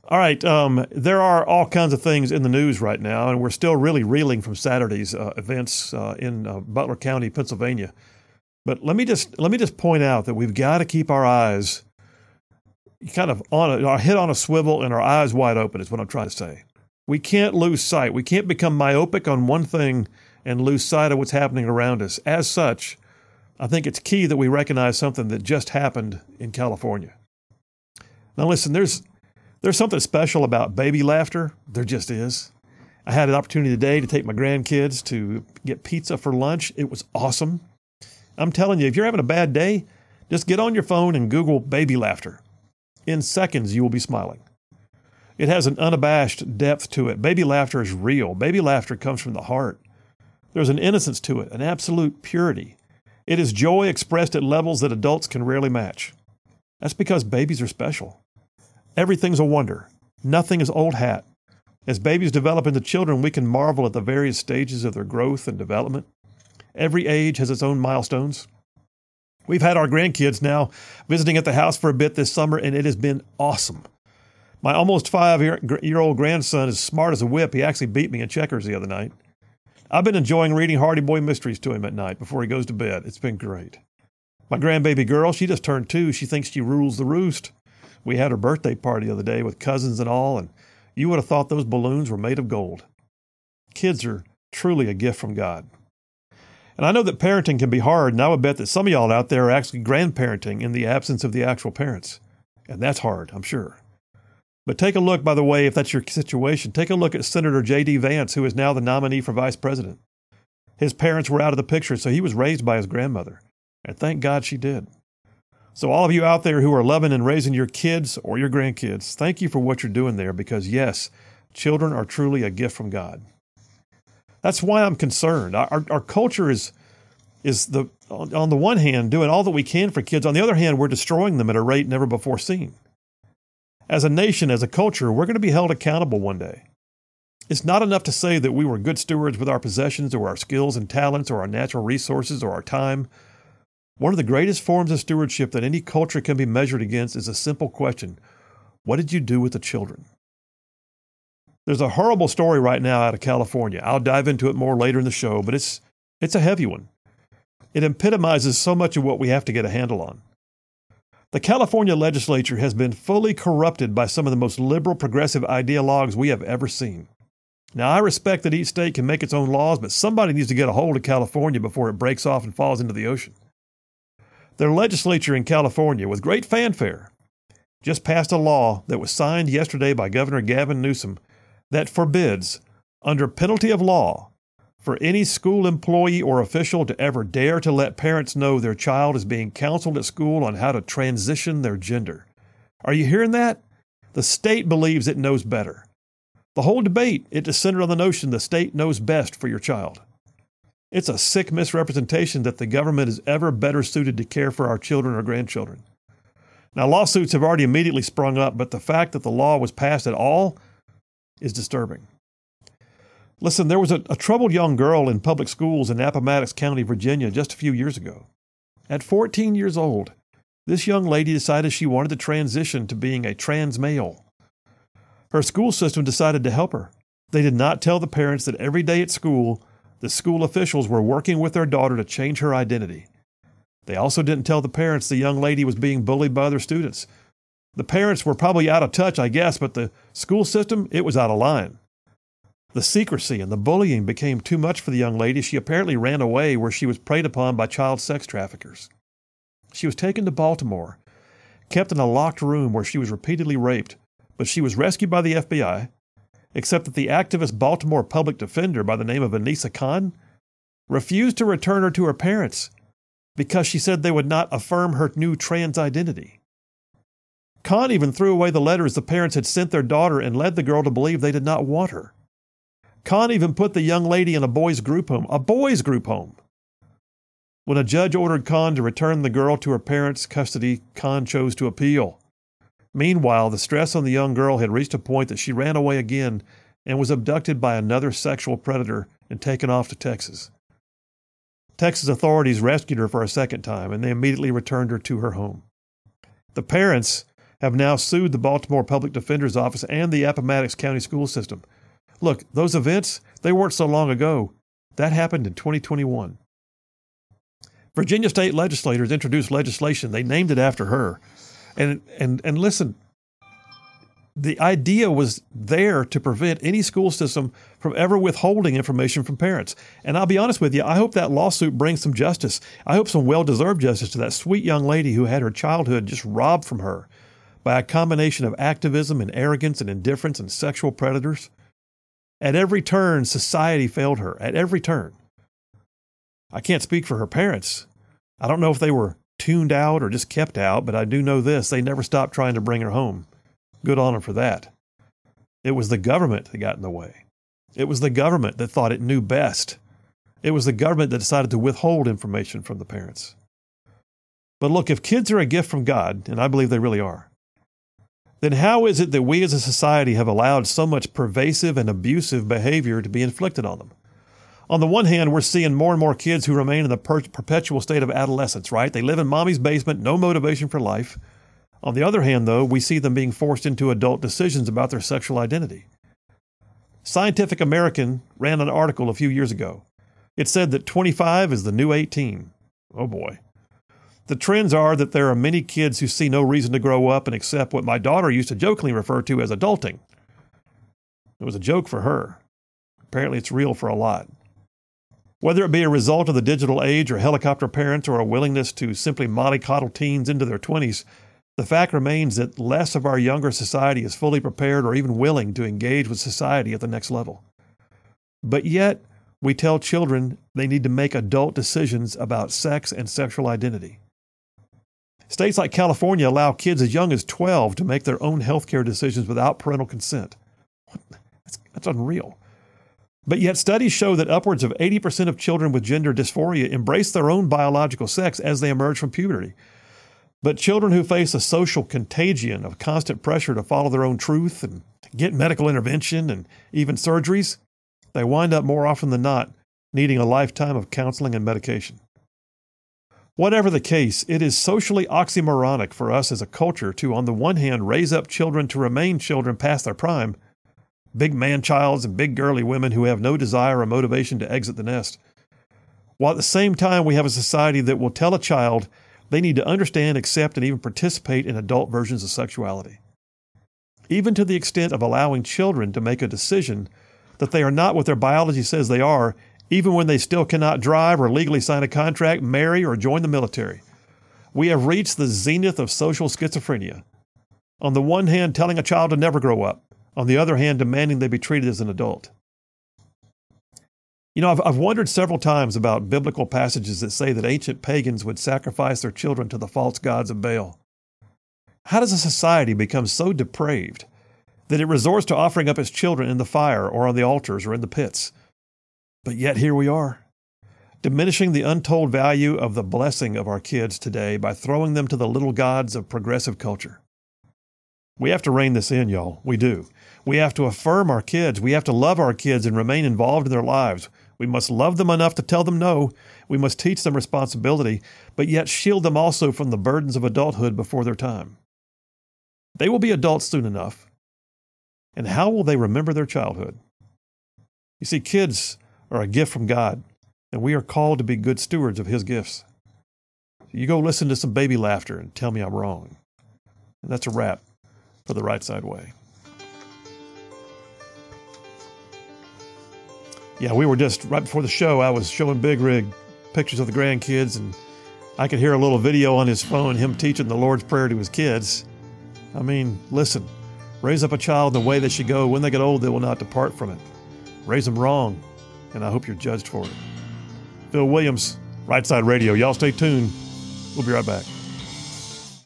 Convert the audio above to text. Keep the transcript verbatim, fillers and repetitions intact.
All right, um, there are all kinds of things in the news right now, and we're still really reeling from Saturday's uh, events uh, in uh, Butler County, Pennsylvania. But let me just let me just point out that we've got to keep our eyes kind of on a, our head on a swivel and our eyes wide open is what I'm trying to say. We can't lose sight. We can't become myopic on one thing and lose sight of what's happening around us. As such, I think it's key that we recognize something that just happened in California. Now listen, there's There's something special about baby laughter. There just is. I had an opportunity today to take my grandkids to get pizza for lunch. It was awesome. I'm telling you, if you're having a bad day, just get on your phone and Google baby laughter. In seconds, you will be smiling. It has an unabashed depth to it. Baby laughter is real. Baby laughter comes from the heart. There's an innocence to it, an absolute purity. It is joy expressed at levels that adults can rarely match. That's because babies are special. Everything's a wonder. Nothing is old hat. As babies develop into children, we can marvel at the various stages of their growth and development. Every age has its own milestones. We've had our grandkids now visiting at the house for a bit this summer, and it has been awesome. My almost five-year-old grandson is smart as a whip. He actually beat me in checkers the other night. I've been enjoying reading Hardy Boy mysteries to him at night before he goes to bed. It's been great. My grandbaby girl, she just turned two. She thinks she rules the roost. We had her birthday party the other day with cousins and all, and you would have thought those balloons were made of gold. Kids are truly a gift from God. And I know that parenting can be hard, and I would bet that some of y'all out there are actually grandparenting in the absence of the actual parents. And that's hard, I'm sure. But take a look, by the way, if that's your situation, take a look at Senator J D Vance, who is now the nominee for vice president. His parents were out of the picture, so he was raised by his grandmother. And thank God she did. So all of you out there who are loving and raising your kids or your grandkids, thank you for what you're doing there because, yes, children are truly a gift from God. That's why I'm concerned. Our, our culture is, is the on, on the one hand, doing all that we can for kids. On the other hand, we're destroying them at a rate never before seen. As a nation, as a culture, we're going to be held accountable one day. It's not enough to say that we were good stewards with our possessions or our skills and talents or our natural resources or our time. One of the greatest forms of stewardship that any culture can be measured against is a simple question. What did you do with the children? There's a horrible story right now out of California. I'll dive into it more later in the show, but it's it's a heavy one. It epitomizes so much of what we have to get a handle on. The California legislature has been fully corrupted by some of the most liberal progressive ideologues we have ever seen. Now, I respect that each state can make its own laws, but somebody needs to get a hold of California before it breaks off and falls into the ocean. Their legislature in California, with great fanfare, just passed a law that was signed yesterday by Governor Gavin Newsom that forbids, under penalty of law, for any school employee or official to ever dare to let parents know their child is being counseled at school on how to transition their gender. Are you hearing that? The state believes it knows better. The whole debate, it is centered on the notion the state knows best for your child. It's a sick misrepresentation that the government is ever better suited to care for our children or grandchildren. Now, lawsuits have already immediately sprung up, but the fact that the law was passed at all is disturbing. Listen, there was a, a troubled young girl in public schools in Appomattox County, Virginia, just a few years ago. At fourteen years old, this young lady decided she wanted to transition to being a trans male. Her school system decided to help her. They did not tell the parents that every day at school, the school officials were working with their daughter to change her identity. They also didn't tell the parents the young lady was being bullied by other students. The parents were probably out of touch, I guess, but the school system, it was out of line. The secrecy and the bullying became too much for the young lady. She apparently ran away where she was preyed upon by child sex traffickers. She was taken to Baltimore, kept in a locked room where she was repeatedly raped, but she was rescued by the F B I, except that the activist Baltimore public defender by the name of Anissa Khan refused to return her to her parents because she said they would not affirm her new trans identity. Khan even threw away the letters the parents had sent their daughter and led the girl to believe they did not want her. Khan even put the young lady in a boys' group home, a boys' group home. When a judge ordered Khan to return the girl to her parents' custody, Khan chose to appeal. Meanwhile, the stress on the young girl had reached a point that she ran away again and was abducted by another sexual predator and taken off to Texas. Texas authorities rescued her for a second time, and they immediately returned her to her home. The parents have now sued the Baltimore Public Defender's Office and the Appomattox County School System. Look, those events, they weren't so long ago. That happened in twenty twenty-one. Virginia state legislators introduced legislation. They named it after her. And, and, and listen, the idea was there to prevent any school system from ever withholding information from parents. And I'll be honest with you, I hope that lawsuit brings some justice. I hope some well-deserved justice to that sweet young lady who had her childhood just robbed from her by a combination of activism and arrogance and indifference and sexual predators. At every turn, society failed her. At every turn. I can't speak for her parents. I don't know if they were tuned out or just kept out, but I do know this. They never stopped trying to bring her home. Good on them for that. It was the government that got in the way. It was the government that thought it knew best. It was the government that decided to withhold information from the parents. But look, if kids are a gift from God, and I believe they really are, then how is it that we as a society have allowed so much pervasive and abusive behavior to be inflicted on them? On the one hand, we're seeing more and more kids who remain in the per- perpetual state of adolescence, right? They live in mommy's basement, no motivation for life. On the other hand, though, we see them being forced into adult decisions about their sexual identity. Scientific American ran an article a few years ago. It said that twenty-five is the new eighteen. Oh boy. The trends are that there are many kids who see no reason to grow up and accept what my daughter used to jokingly refer to as adulting. It was a joke for her. Apparently it's real for a lot. Whether it be a result of the digital age or helicopter parents or a willingness to simply mollycoddle teens into their twenties, the fact remains that less of our younger society is fully prepared or even willing to engage with society at the next level. But yet, we tell children they need to make adult decisions about sex and sexual identity. States like California allow kids as young as twelve to make their own healthcare decisions without parental consent. That's, that's unreal. But yet studies show that upwards of eighty percent of children with gender dysphoria embrace their own biological sex as they emerge from puberty. But children who face a social contagion of constant pressure to follow their own truth and get medical intervention and even surgeries, they wind up more often than not needing a lifetime of counseling and medication. Whatever the case, it is socially oxymoronic for us as a culture to, on the one hand, raise up children to remain children past their prime, big man-childs and big girly women who have no desire or motivation to exit the nest, while at the same time we have a society that will tell a child they need to understand, accept, and even participate in adult versions of sexuality. Even to the extent of allowing children to make a decision that they are not what their biology says they are, even when they still cannot drive or legally sign a contract, marry, or join the military. We have reached the zenith of social schizophrenia. On the one hand, telling a child to never grow up. On the other hand, demanding they be treated as an adult. You know, I've, I've wondered several times about biblical passages that say that ancient pagans would sacrifice their children to the false gods of Baal. How does a society become so depraved that it resorts to offering up its children in the fire or on the altars or in the pits? But yet here we are, diminishing the untold value of the blessing of our kids today by throwing them to the little gods of progressive culture. We have to rein this in, y'all. We do. We have to affirm our kids. We have to love our kids and remain involved in their lives. We must love them enough to tell them no. We must teach them responsibility, but yet shield them also from the burdens of adulthood before their time. They will be adults soon enough. And how will they remember their childhood? You see, kids are a gift from God, and we are called to be good stewards of His gifts. You go listen to some baby laughter and tell me I'm wrong. And that's a wrap for The Right Side Way. Yeah, we were just, right before the show, I was showing Big Rig pictures of the grandkids, and I could hear a little video on his phone, him teaching the Lord's Prayer to his kids. I mean, listen, raise up a child in the way they should go. When they get old, they will not depart from it. Raise them wrong, and I hope you're judged for it. Phil Williams, Right Side Radio. Y'all stay tuned. We'll be right back.